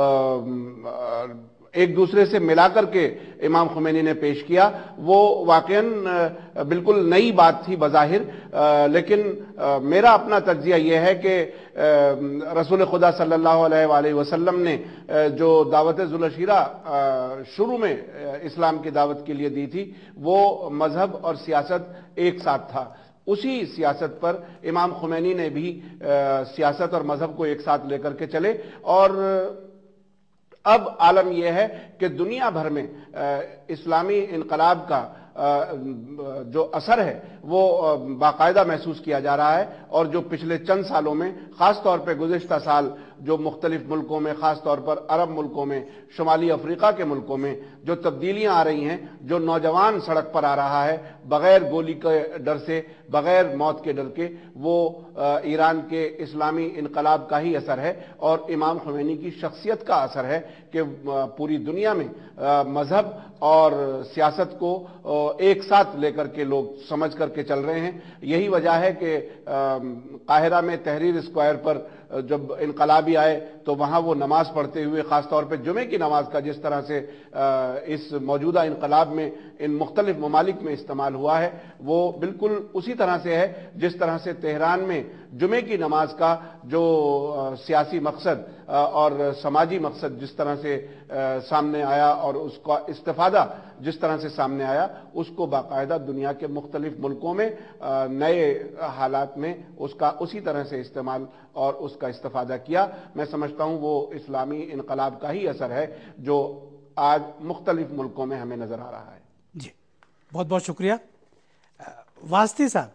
ایک دوسرے سے ملا کر کے امام خمینی نے پیش کیا، وہ واقعاً بالکل نئی بات تھی بظاہر. لیکن میرا اپنا تجزیہ یہ ہے کہ رسول خدا صلی اللہ علیہ وآلہ وسلم نے جو دعوت ذوالشیرہ شروع میں اسلام کی دعوت کے لیے دی تھی، وہ مذہب اور سیاست ایک ساتھ تھا. اسی سیاست پر امام خمینی نے بھی سیاست اور مذہب کو ایک ساتھ لے کر کے چلے. اور اب عالم یہ ہے کہ دنیا بھر میں اسلامی انقلاب کا جو اثر ہے وہ باقاعدہ محسوس کیا جا رہا ہے. اور جو پچھلے چند سالوں میں، خاص طور پہ گزشتہ سال جو مختلف ملکوں میں، خاص طور پر عرب ملکوں میں، شمالی افریقہ کے ملکوں میں جو تبدیلیاں آ رہی ہیں، جو نوجوان سڑک پر آ رہا ہے بغیر گولی کے ڈر سے، بغیر موت کے ڈر کے، وہ ایران کے اسلامی انقلاب کا ہی اثر ہے اور امام خمینی کی شخصیت کا اثر ہے کہ پوری دنیا میں مذہب اور سیاست کو ایک ساتھ لے کر کے لوگ سمجھ کر کے چل رہے ہیں. یہی وجہ ہے کہ قاہرہ میں تحریر اسکوائر پر جب انقلابی آئے تو وہاں وہ نماز پڑھتے ہوئے، خاص طور پہ جمعے کی نماز کا جس طرح سے اس موجودہ انقلاب میں ان مختلف ممالک میں استعمال ہوا ہے، وہ بالکل اسی طرح سے ہے جس طرح سے تہران میں جمعے کی نماز کا جو سیاسی مقصد اور سماجی مقصد جس طرح سے سامنے آیا اور اس کا استفادہ جس طرح سے سامنے آیا، اس کو باقاعدہ دنیا کے مختلف ملکوں میں نئے حالات میں اس کا اسی طرح سے استعمال اور اس کا استفادہ کیا. میں سمجھتا ہوں وہ اسلامی انقلاب کا ہی اثر ہے جو آج مختلف ملکوں میں ہمیں نظر آ رہا ہے. جی، بہت بہت شکریہ. واسطی صاحب،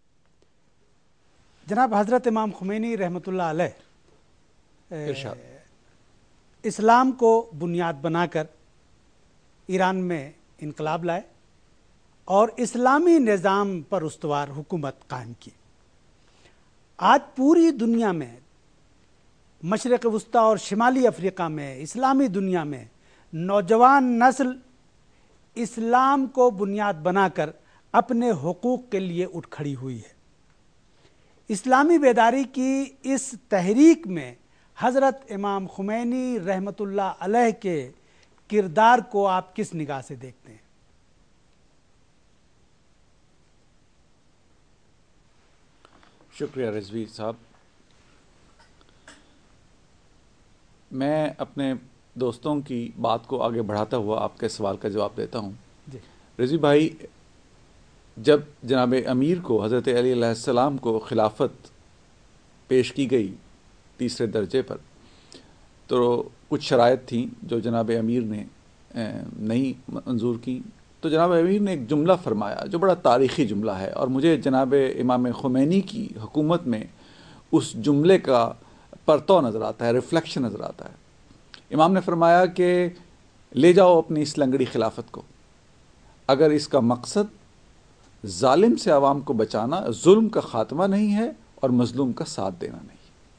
جناب حضرت امام خمینی رحمۃ اللہ علیہ اسلام کو بنیاد بنا کر ایران میں انقلاب لائے اور اسلامی نظام پر استوار حکومت قائم کی. آج پوری دنیا میں، مشرق وسطیٰ اور شمالی افریقہ میں، اسلامی دنیا میں نوجوان نسل اسلام کو بنیاد بنا کر اپنے حقوق کے لیے اٹھ کھڑی ہوئی ہے. اسلامی بیداری کی اس تحریک میں حضرت امام خمینی رحمۃ اللہ علیہ کے کردار کو آپ کس نگاہ سے دیکھتے ہیں؟ شکریہ رضوی صاحب. میں اپنے دوستوں کی بات کو آگے بڑھاتا ہوا آپ کے سوال کا جواب دیتا ہوں. جی رضوی بھائی، جب جناب امیر کو، حضرت علی علیہ السلام کو خلافت پیش کی گئی تیسرے درجے پر، تو کچھ شرائط تھیں جو جناب امیر نے نہیں منظور کی. تو جناب امیر نے ایک جملہ فرمایا جو بڑا تاریخی جملہ ہے، اور مجھے جناب امام خمینی کی حکومت میں اس جملے کا پرتو نظر آتا ہے، ریفلیکشن نظر آتا ہے. امام نے فرمایا کہ لے جاؤ اپنی اس لنگڑی خلافت کو، اگر اس کا مقصد ظالم سے عوام کو بچانا، ظلم کا خاتمہ نہیں ہے اور مظلوم کا ساتھ دینا نہیں.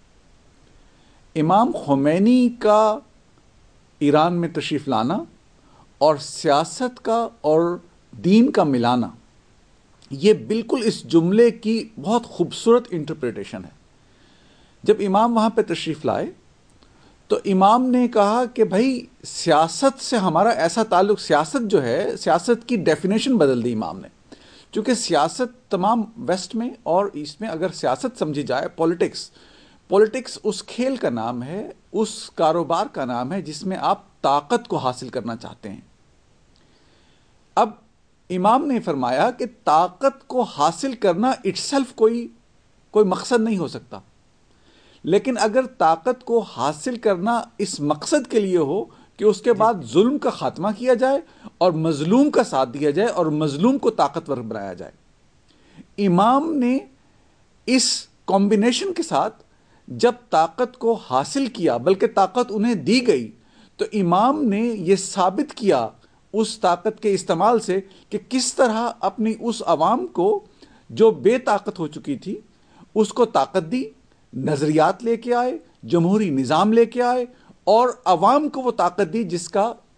امام خمینی کا ایران میں تشریف لانا اور سیاست کا اور دین کا ملانا، یہ بالکل اس جملے کی بہت خوبصورت انٹرپریٹیشن ہے. جب امام وہاں پہ تشریف لائے تو امام نے کہا کہ بھائی سیاست سے ہمارا ایسا تعلق، سیاست جو ہے، سیاست کی ڈیفینیشن بدل دی امام نے. چونکہ سیاست تمام ویسٹ میں اور ایسٹ میں اگر سیاست سمجھی جائے، پولیٹکس اس کھیل کا نام ہے، اس کاروبار کا نام ہے جس میں آپ طاقت کو حاصل کرنا چاہتے ہیں. اب امام نے فرمایا کہ طاقت کو حاصل کرنا اٹ سیلف کوئی مقصد نہیں ہو سکتا، لیکن اگر طاقت کو حاصل کرنا اس مقصد کے لیے ہو کہ اس کے بعد ظلم کا خاتمہ کیا جائے اور مظلوم کا ساتھ دیا جائے اور مظلوم کو طاقتور بنایا جائے، امام نے اس کمبینیشن کے ساتھ جب طاقت کو حاصل کیا، بلکہ طاقت انہیں دی گئی، تو امام نے یہ ثابت کیا اس طاقت کے استعمال سے کہ کس طرح اپنی اس عوام کو جو بے طاقت ہو چکی تھی اس کو طاقت دی، نظریات لے کے آئے، جمہوری نظام لے کے آئے اور عوام کو وہ طاقت دی جس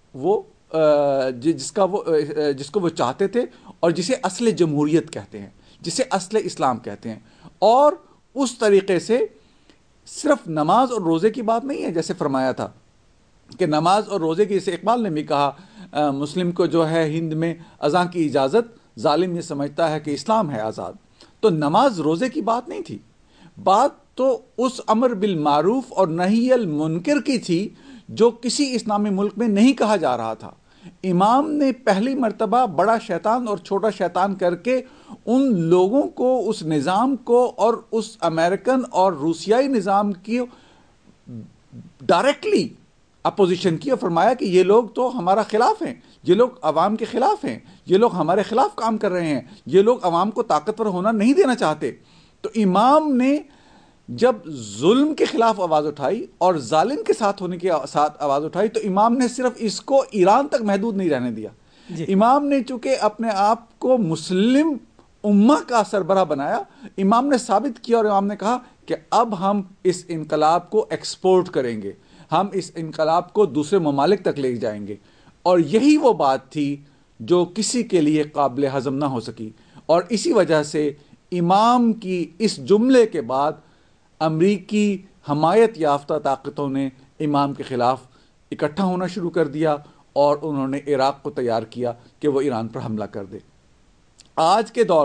کو وہ چاہتے تھے اور جسے اصل جمہوریت کہتے ہیں، جسے اصل اسلام کہتے ہیں۔ اور اس طریقے سے صرف نماز اور روزے کی بات نہیں ہے، جیسے فرمایا تھا کہ نماز اور روزے کی، جیسے اقبال نے بھی کہا مسلم کو جو ہے ہند میں اذان کی اجازت، ظالم یہ سمجھتا ہے کہ اسلام ہے آزاد۔ تو نماز روزے کی بات نہیں تھی، بات تو اس امر بالمعروف اور نہی المنکر کی تھی جو کسی اسلامی ملک میں نہیں کہا جا رہا تھا۔ امام نے پہلی مرتبہ بڑا شیطان اور چھوٹا شیطان کر کے ان لوگوں کو، اس نظام کو اور اس امریکن اور روسیائی نظام کی ڈائریکٹلی اپوزیشن کی اور فرمایا کہ یہ لوگ تو ہمارا خلاف ہیں، یہ لوگ عوام کے خلاف ہیں، یہ لوگ ہمارے خلاف کام کر رہے ہیں، یہ لوگ عوام کو طاقتور ہونا نہیں دینا چاہتے۔ تو امام نے جب ظلم کے خلاف آواز اٹھائی اور ظالم کے ساتھ ہونے کے ساتھ آواز اٹھائی، تو امام نے صرف اس کو ایران تک محدود نہیں رہنے دیا۔ امام نے چونکہ اپنے آپ کو مسلم امہ کا سربراہ بنایا، امام نے ثابت کیا اور امام نے کہا کہ اب ہم اس انقلاب کو ایکسپورٹ کریں گے، ہم اس انقلاب کو دوسرے ممالک تک لے جائیں گے۔ اور یہی وہ بات تھی جو کسی کے لیے قابل ہضم نہ ہو سکی، اور اسی وجہ سے امام کی اس جملے کے بعد امریکی حمایت یافتہ طاقتوں نے امام کے خلاف اکٹھا ہونا شروع کر دیا اور انہوں نے عراق کو تیار کیا کہ وہ ایران پر حملہ کر دے۔ آج کے دور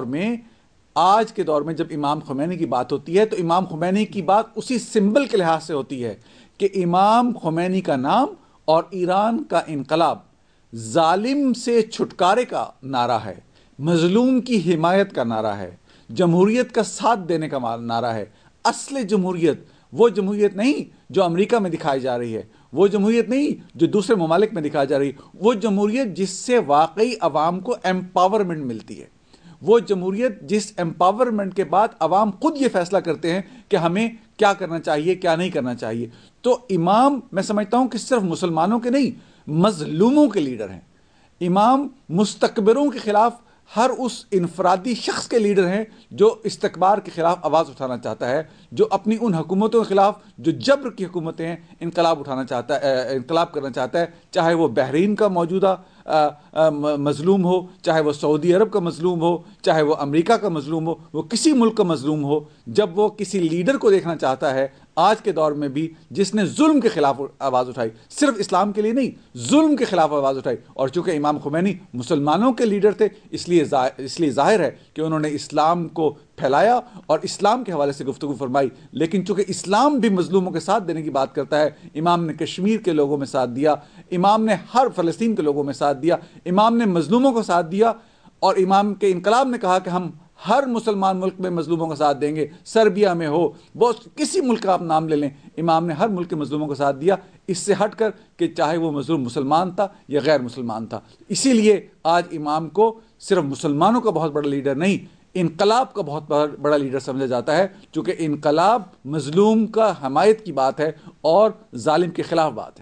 میں جب امام خمینی کی بات ہوتی ہے تو امام خمینی کی بات اسی سمبل کے لحاظ سے ہوتی ہے کہ امام خمینی کا نام اور ایران کا انقلاب ظالم سے چھٹکارے کا نعرہ ہے، مظلوم کی حمایت کا نعرہ ہے، جمہوریت کا ساتھ دینے کا نعرہ ہے۔ اصل جمہوریت وہ جمہوریت نہیں جو امریکہ میں دکھائی جا رہی ہے، وہ جمہوریت نہیں جو دوسرے ممالک میں دکھائی جا رہی ہے، وہ جمہوریت جس سے واقعی عوام کو ایمپاورمنٹ ملتی ہے، وہ جمہوریت جس ایمپاورمنٹ کے بعد عوام خود یہ فیصلہ کرتے ہیں کہ ہمیں کیا کرنا چاہیے، کیا نہیں کرنا چاہیے۔ تو امام میں سمجھتا ہوں کہ صرف مسلمانوں کے نہیں، مظلوموں کے لیڈر ہیں۔ امام مستکبروں کے خلاف ہر اس انفرادی شخص کے لیڈر ہیں جو استکبار کے خلاف آواز اٹھانا چاہتا ہے، جو اپنی ان حکومتوں کے خلاف جو جبر کی حکومتیں ہیں انقلاب کرنا چاہتا ہے، چاہے وہ بحرین کا موجودہ مظلوم ہو، چاہے وہ سعودی عرب کا مظلوم ہو، چاہے وہ امریکہ کا مظلوم ہو، وہ کسی ملک کا مظلوم ہو، جب وہ کسی لیڈر کو دیکھنا چاہتا ہے آج کے دور میں بھی جس نے ظلم کے خلاف آواز اٹھائی، صرف اسلام کے لیے نہیں، ظلم کے خلاف آواز اٹھائی، اور چونکہ امام خمینی مسلمانوں کے لیڈر تھے اس لیے ظاہر ہے کہ انہوں نے اسلام کو پھیلایا اور اسلام کے حوالے سے گفتگو فرمائی، لیکن چونکہ اسلام بھی مظلوموں کے ساتھ دینے کی بات کرتا ہے، امام نے کشمیر کے لوگوں میں ساتھ دیا، امام نے ہر فلسطین کے لوگوں میں ساتھ دیا، امام نے مظلوموں کو ساتھ دیا، اور امام کے انقلاب نے کہا کہ ہم ہر مسلمان ملک میں مظلوموں کا ساتھ دیں گے، سربیا میں ہو، کسی ملک کا آپ نام لے لیں، امام نے ہر ملک کے مظلوموں کا ساتھ دیا، اس سے ہٹ کر کہ چاہے وہ مظلوم مسلمان تھا یا غیر مسلمان تھا۔ اسی لیے آج امام کو صرف مسلمانوں کا بہت بڑا لیڈر نہیں، انقلاب کا بہت بڑا لیڈر سمجھا جاتا ہے، چونکہ انقلاب مظلوم کا حمایت کی بات ہے اور ظالم کے خلاف بات ہے۔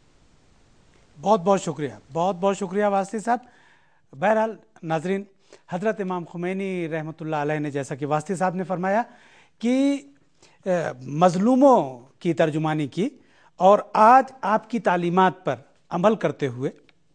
بہت بہت شکریہ، بہت بہت شکریہ واسطی صاحب۔ بہرحال ناظرین، حضرت امام خمینی رحمۃ اللہ علیہ نے جیسا کہ واسطی صاحب نے فرمایا کہ مظلوموں کی ترجمانی کی، اور آج آپ کی تعلیمات پر عمل کرتے ہوئے،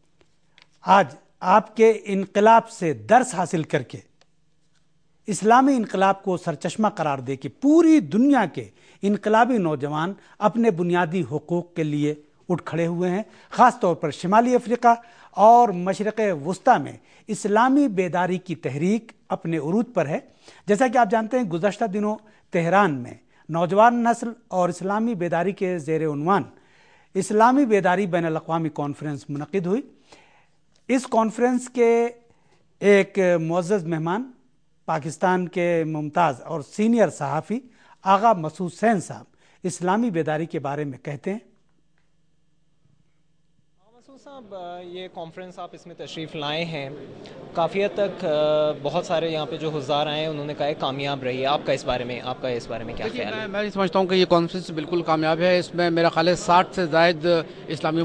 آج آپ کے انقلاب سے درس حاصل کر کے اسلامی انقلاب کو سرچشمہ قرار دے کہ پوری دنیا کے انقلابی نوجوان اپنے بنیادی حقوق کے لیے اٹھ کھڑے ہوئے ہیں۔ خاص طور پر شمالی افریقہ اور مشرق وسطیٰ میں اسلامی بیداری کی تحریک اپنے عروج پر ہے۔ جیسا کہ آپ جانتے ہیں گزشتہ دنوں تہران میں نوجوان نسل اور اسلامی بیداری کے زیر عنوان اسلامی بیداری بین الاقوامی کانفرنس منعقد ہوئی۔ اس کانفرنس کے ایک معزز مہمان پاکستان کے ممتاز اور سینئر صحافی آغا مسعود حسین صاحب اسلامی بیداری کے بارے میں کہتے ہیں۔ مسعود صاحب، یہ کانفرنس آپ اس میں تشریف لائے ہیں، کافی حد تک بہت سارے یہاں پہ جو حضار آئے ہیں انہوں نے کہا ہے کامیاب رہی ہے، آپ کا اس بارے میں کیا خیال ہے؟ میں سمجھتا ہوں کہ یہ کانفرنس بالکل کامیاب ہے۔ اس میں میرا خیال ہے 60 سے زائد اسلامی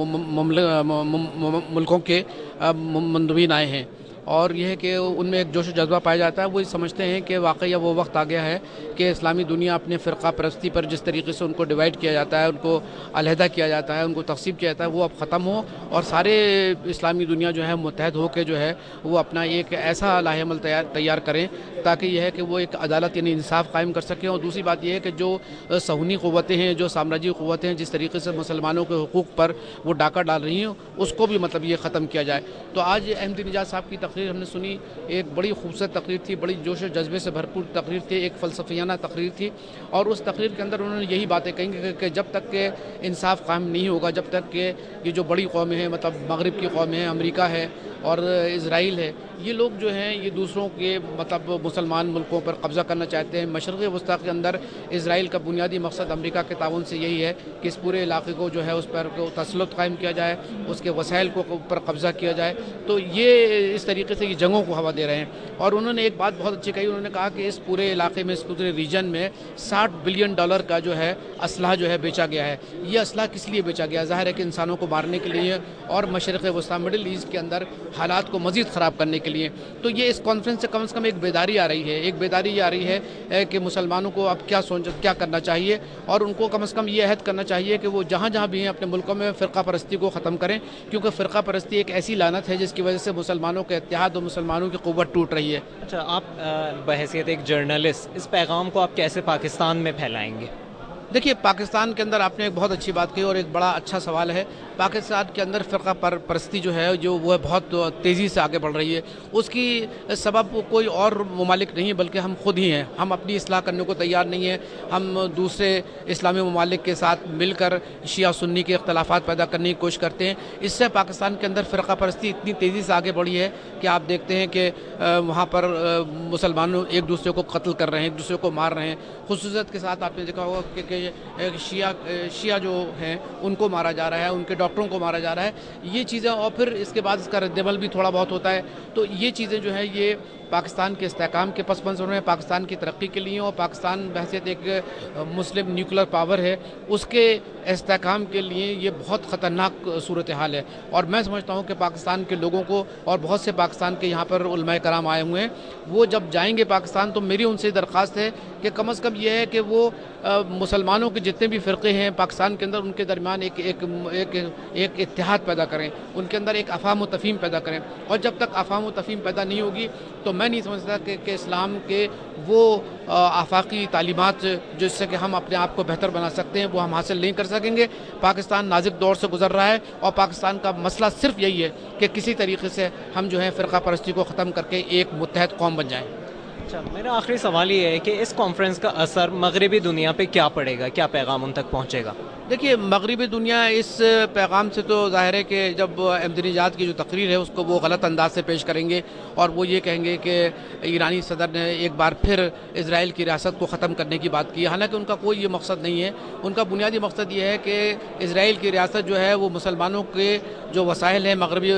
ملکوں کے مندوبین آئے ہیں، اور یہ ہے کہ ان میں ایک جوش و جذبہ پایا جاتا ہے۔ وہ سمجھتے ہیں کہ واقعی اب وہ وقت آ گیا ہے کہ اسلامی دنیا اپنے فرقہ پرستی پر جس طریقے سے ان کو ڈیوائیڈ کیا جاتا ہے، ان کو علیحدہ کیا جاتا ہے، ان کو تقسیم کیا جاتا ہے، وہ اب ختم ہو، اور سارے اسلامی دنیا جو ہے متحد ہو کے جو ہے وہ اپنا ایک ایسا لاہ عمل تیار کریں تاکہ یہ ہے کہ وہ ایک عدالت یعنی انصاف قائم کر سکیں۔ اور دوسری بات یہ ہے کہ جو صہیونی قوتیں ہیں، جو سامراجی قوتیں ہیں، جس طریقے سے مسلمانوں کے حقوق پر وہ ڈاکہ ڈال رہی ہیں، اس کو بھی یہ ختم کیا جائے۔ تو آج احمدی نژاد صاحب کی تقریر ہم نے سنی، ایک بڑی خوبصورت تقریر تھی، بڑی جوش و جذبے سے بھرپور تقریر تھی، ایک فلسفیانہ تقریر تھی، اور اس تقریر کے اندر انہوں نے یہی باتیں کہیں کہ جب تک کہ انصاف قائم نہیں ہوگا، جب تک کہ یہ جو بڑی قومیں ہیں، مطلب مغرب کی قومیں ہیں، امریکہ ہے اور اسرائیل ہے، یہ لوگ جو ہیں یہ دوسروں کے مسلمان ملکوں پر قبضہ کرنا چاہتے ہیں۔ مشرق وسطیٰ کے اندر اسرائیل کا بنیادی مقصد امریکہ کے تعاون سے یہی ہے کہ اس پورے علاقے کو جو ہے اس پر تسلط قائم کیا جائے، اس کے وسائل کو پر قبضہ کیا جائے۔ تو یہ اس طریقے سے یہ جنگوں کو ہوا دے رہے ہیں۔ اور انہوں نے ایک بات بہت اچھی کہی، انہوں نے کہا کہ اس پورے علاقے میں، اس پورے ریجن میں $60 بلین کا جو ہے اسلحہ جو ہے بیچا گیا ہے۔ یہ اسلحہ کس لیے بیچا گیا؟ ظاہر ہے کہ انسانوں کو مارنے کے لیے اور مشرق وسطیٰ مڈل ایسٹ کے اندر حالات کو مزید خراب کرنے کے لیے۔ تو یہ اس کانفرنس سے کم ایک بیداری آ رہی ہے، یہ آ رہی ہے کہ مسلمانوں کو اب کیا کرنا چاہیے، اور ان کو کم از کم یہ عہد کرنا چاہیے کہ وہ جہاں جہاں بھی ہیں اپنے ملکوں میں فرقہ پرستی کو ختم کریں، کیونکہ فرقہ پرستی ایک ایسی لعنت ہے جس کی وجہ سے مسلمانوں کے اتحاد اور مسلمانوں کی قوت ٹوٹ رہی ہے۔ اچھا، آپ بحیثیت ایک جرنلسٹ اس پیغام کو آپ کیسے پاکستان میں پھیلائیں گے؟ دیکھیے، پاکستان کے اندر آپ نے ایک بہت اچھی بات کی اور ایک بڑا اچھا سوال ہے۔ پاکستان کے اندر فرقہ پرستی جو ہے وہ بہت تیزی سے آگے بڑھ رہی ہے۔ اس کی سبب کوئی اور ممالک نہیں بلکہ ہم خود ہی ہیں۔ ہم اپنی اصلاح کرنے کو تیار نہیں ہیں، ہم دوسرے اسلامی ممالک کے ساتھ مل کر شیعہ سنی کے اختلافات پیدا کرنے کی کوشش کرتے ہیں۔ اس سے پاکستان کے اندر فرقہ پرستی اتنی تیزی سے آگے بڑھی ہے کہ آپ دیکھتے ہیں کہ وہاں پر مسلمانوں ایک دوسرے کو قتل کر رہے ہیں، ایک دوسرے کو مار رہے ہیں۔ خصوصیت کے ساتھ آپ نے دیکھا ہوگا کہ شیعہ جو ہیں ان کو مارا جا رہا ہے، ان کے ڈاکٹروں کو مارا جا رہا ہے، یہ چیزیں، اور پھر اس کے بعد اس کا رد عمل بھی تھوڑا بہت ہوتا ہے۔ تو یہ چیزیں جو ہے یہ پاکستان کے استحکام کے پس منظر میں، پاکستان کی ترقی کے لیے، اور پاکستان بحیثیت ایک مسلم نیوکلیر پاور ہے اس کے استحکام کے لیے یہ بہت خطرناک صورتحال ہے۔ اور میں سمجھتا ہوں کہ پاکستان کے لوگوں کو، اور بہت سے پاکستان کے یہاں پر علماء کرام آئے ہوئے ہیں، وہ جب جائیں گے پاکستان تو میری ان سے درخواست ہے کہ کم از کم یہ ہے کہ وہ مسلمانوں کے جتنے بھی فرقے ہیں پاکستان کے اندر ان کے درمیان ایک اتحاد پیدا کریں، ان کے اندر ایک افہام و تفہیم پیدا کریں۔ اور جب تک افہام و تفہیم پیدا نہیں ہوگی تو میں نہیں سمجھتا کہ اسلام کے وہ آفاقی تعلیمات جس سے کہ ہم اپنے آپ کو بہتر بنا سکتے ہیں وہ ہم حاصل نہیں کر سکیں گے۔ پاکستان نازک دور سے گزر رہا ہے، اور پاکستان کا مسئلہ صرف یہی ہے کہ کسی طریقے سے ہم جو ہے فرقہ پرستی کو ختم کر کے ایک متحد قوم بن جائیں۔ اچھا، میرا آخری سوال یہ ہے کہ اس کانفرنس کا اثر مغربی دنیا پہ کیا پڑے گا، کیا پیغام ان تک پہنچے گا؟ دیکھیے، مغربی دنیا اس پیغام سے تو ظاہر ہے کہ جب احمدی نژاد کی جو تقریر ہے اس کو وہ غلط انداز سے پیش کریں گے، اور وہ یہ کہیں گے کہ ایرانی صدر نے ایک بار پھر اسرائیل کی ریاست کو ختم کرنے کی بات کی، حالانکہ ان کا کوئی یہ مقصد نہیں ہے۔ ان کا بنیادی مقصد یہ ہے کہ اسرائیل کی ریاست جو ہے وہ مسلمانوں کے جو وسائل ہیں مغربی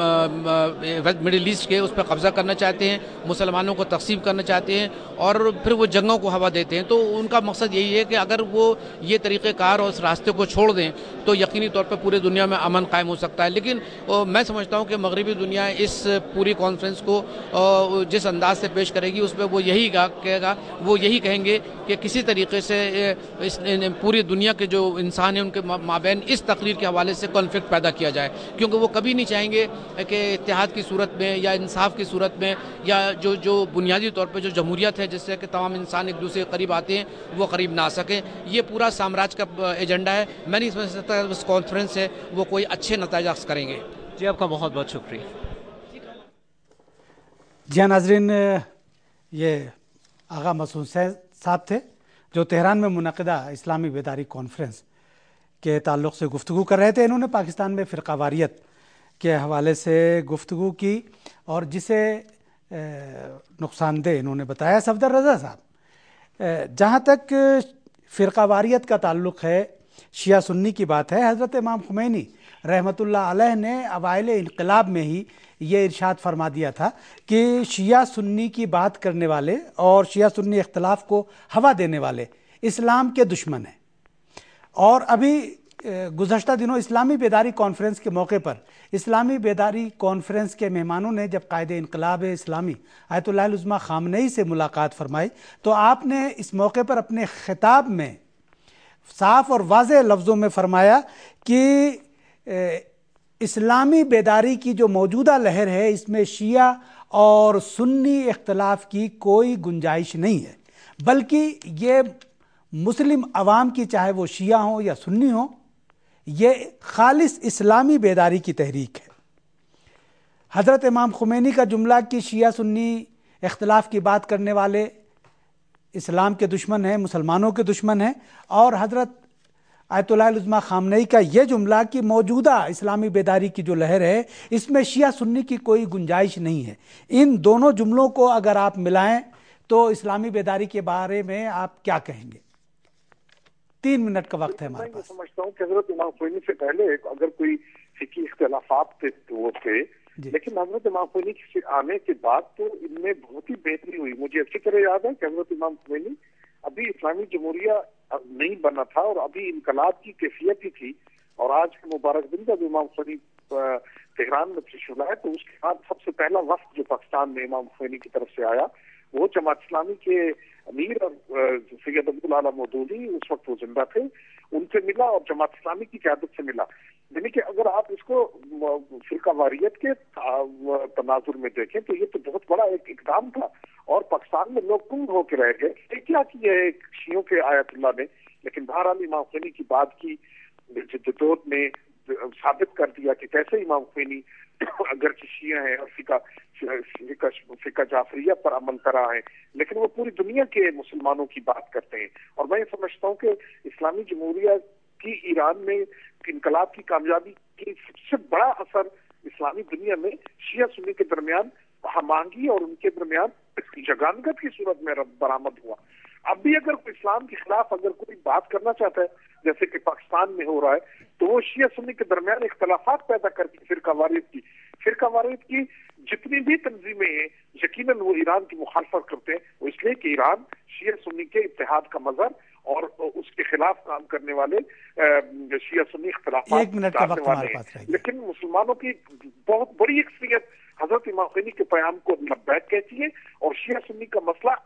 مڈل ایسٹ کے، اس پہ قبضہ کرنا چاہتے ہیں، مسلمانوں کو تقسیم کرنا چاہتے ہیں، اور پھر وہ جنگوں کو ہوا دیتے ہیں۔ تو ان کا مقصد یہی ہے کہ اگر وہ یہ طریقہ کار اور اس راستے کو چھوڑ دیں تو یقینی طور پر پورے دنیا میں امن قائم ہو سکتا ہے۔ لیکن میں سمجھتا ہوں کہ مغربی دنیا اس پوری کانفرنس کو جس انداز سے پیش کرے گی اس میں وہ یہی وہ یہی کہیں گے کہ کسی طریقے سے پوری دنیا کے جو انسان ہیں ان کے مابین اس تقریر کے حوالے سے کانفلکٹ پیدا کیا جائے، کیونکہ وہ کبھی نہیں چاہیں گے کہ اتحاد کی صورت میں یا انصاف کی صورت میں یا جو بنیادی طور پہ جو جمہوریت ہے جس سے کہ تمام انسان ایک دوسرے کے قریب آتے ہیں وہ قریب نہ آ سکیں۔ یہ پورا سامراج کا ایجنڈا ہے۔ میں نہیں سمجھ سکتا اس کانفرنس سے وہ کوئی اچھے نتائج حاصل کریں گے۔ جی، آپ کا بہت بہت شکریہ۔ جی ناظرین، یہ آغا مسعود حسین صاحب تھے جو تہران میں منعقدہ اسلامی بیداری کانفرنس کے تعلق سے گفتگو کر رہے تھے۔ انہوں نے پاکستان میں فرقہ واریت کے حوالے سے گفتگو کی اور جسے نقصان دہ انہوں نے بتایا صفدر رضا صاحب۔ جہاں تک فرقہ واریت کا تعلق ہے، شیعہ سنی کی بات ہے، حضرت امام خمینی رحمۃ اللہ علیہ نے اوائل انقلاب میں ہی یہ ارشاد فرما دیا تھا کہ شیعہ سنی کی بات کرنے والے اور شیعہ سنی اختلاف کو ہوا دینے والے اسلام کے دشمن ہیں۔ اور ابھی گزشتہ دنوں اسلامی بیداری کانفرنس کے موقع پر اسلامی بیداری کانفرنس کے مہمانوں نے جب قائد انقلاب اسلامی آیت اللہ العظمیٰ خامنئی سے ملاقات فرمائی تو آپ نے اس موقع پر اپنے خطاب میں صاف اور واضح لفظوں میں فرمایا کہ اسلامی بیداری کی جو موجودہ لہر ہے اس میں شیعہ اور سنی اختلاف کی کوئی گنجائش نہیں ہے، بلکہ یہ مسلم عوام کی، چاہے وہ شیعہ ہوں یا سنی ہوں، یہ خالص اسلامی بیداری کی تحریک ہے۔ حضرت امام خمینی کا جملہ کہ شیعہ سنی اختلاف کی بات کرنے والے اسلام کے دشمن ہیں، مسلمانوں کے دشمن ہیں، اور حضرت آیت اللہ العظمیٰ خامنئی کا یہ جملہ کہ موجودہ اسلامی بیداری کی جو لہر ہے اس میں شیعہ سنی کی کوئی گنجائش نہیں ہے، ان دونوں جملوں کو اگر آپ ملائیں تو اسلامی بیداری کے بارے میں آپ کیا کہیں گے؟ 3 منٹ کا وقت ہے ہمارے پاس۔ میں سمجھتا ہوں کہ حضرت امام خمینی سے پہلے اگر کوئی فقہی اختلافات تھے تو وہ تھے، لیکن حضرت امام خمینی کے آنے کے بعد تو ان میں بہت ہی بہتری ہوئی۔ مجھے اچھی طرح یاد ہے کہ حضرت امام خمینی ابھی اسلامی جمہوریہ نہیں بنا تھا اور ابھی انقلاب کی کیفیت ہی تھی، اور آج کے مبارک دن جب امام خمینی تہران میں تشریف لائے تو اس کے بعد سب سے پہلا وفد جو پاکستان میں امام خمینی کی طرف سے آیا وہ جماعت اسلامی کے امیر اور سید عبدالعالی مودودی، اس وقت وہ زندہ تھے، ان سے ملا اور جماعت اسلامی کی قیادت سے ملا۔ یعنی کہ اگر آپ اس کو فرقہ واریت کے تناظر میں دیکھیں تو یہ تو بہت بڑا ایک اقدام تھا، اور پاکستان میں لوگ گم ہو کے رہ گئے کیا کیا ہے شیعوں کے آیت اللہ نے، لیکن بہرحال امام خمینی کی بات کی جدوجہد نے ثابت کر دیا کہ کیسے امام خمینی اگرچہ شیعہ ہیں اور فقہ جعفریہ پر عمل کرا ہے، لیکن وہ پوری دنیا کے مسلمانوں کی بات کرتے ہیں۔ اور میں یہ سمجھتا ہوں کہ اسلامی جمہوریہ کی ایران میں انقلاب کی کامیابی کی سب سے بڑا اثر اسلامی دنیا میں شیعہ سنی کے درمیان ہم آہنگی اور ان کے درمیان جگانگت کی صورت میں برآمد ہوا۔ اب بھی اگر کوئی اسلام کے خلاف اگر کوئی بات کرنا چاہتا ہے جیسے کہ پاکستان میں ہو رہا ہے تو وہ شیعہ سنی کے درمیان اختلافات پیدا کرتی فرقہ واریت کی جتنی بھی تنظیمیں ہیں یقیناً وہ ایران کی مخالفت کرتے ہیں، وہ اس لیے کہ ایران شیعہ سنی کے اتحاد کا مظہر اور اس کے خلاف کام کرنے والے شیعہ سنی اختلافات ڈالنے والے ہیں، لیکن مسلمانوں کی بہت بڑی اکثریت حضرت امام خمینی کے پیام کو لبیک کہتی ہے، اور شیعہ سنی کا مسئلہ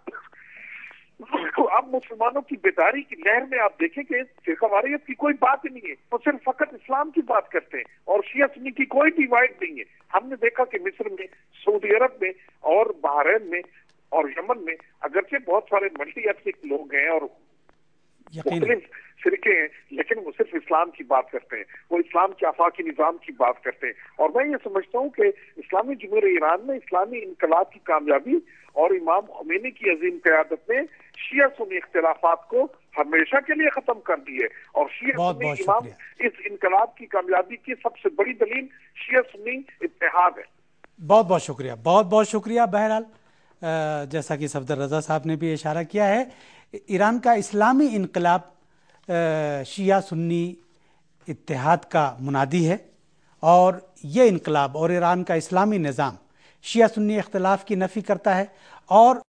اب مسلمانوں کی بیداری کی لہر میں آپ دیکھیں کہ فرقہ واریت کی کوئی بات نہیں ہے، وہ صرف فقط اسلام کی بات کرتے ہیں اور شیعہ سنی کی کوئی ڈیوائڈ نہیں ہے۔ ہم نے دیکھا کہ مصر میں، سعودی عرب میں اور بحرین میں اور یمن میں اگرچہ بہت سارے ملٹی ایتھنک لوگ ہیں اور مختلف فرقے ہیں، لیکن وہ صرف اسلام کی بات کرتے ہیں، وہ اسلام کے آفاقی نظام کی بات کرتے ہیں۔ اور میں یہ سمجھتا ہوں کہ اسلامی جمہوریہ ایران میں اسلامی انقلاب کی کامیابی اور امام خمینی کی عظیم قیادت نے شیعہ سنی اختلافات کو ہمیشہ کے لیے ختم کر دیے، اور شیعہ سنی امام اس انقلاب کی کامیابی کی سب سے بڑی دلیل شیعہ سنی اتحاد ہے۔ بہت بہت شکریہ، بہت بہت شکریہ۔ بہرحال جیسا کہ صفدر رضا صاحب نے بھی اشارہ کیا ہے، ایران کا اسلامی انقلاب شیعہ سنی اتحاد کا منادی ہے، اور یہ انقلاب اور ایران کا اسلامی نظام شیعہ سنی اختلاف کی نفی کرتا ہے، اور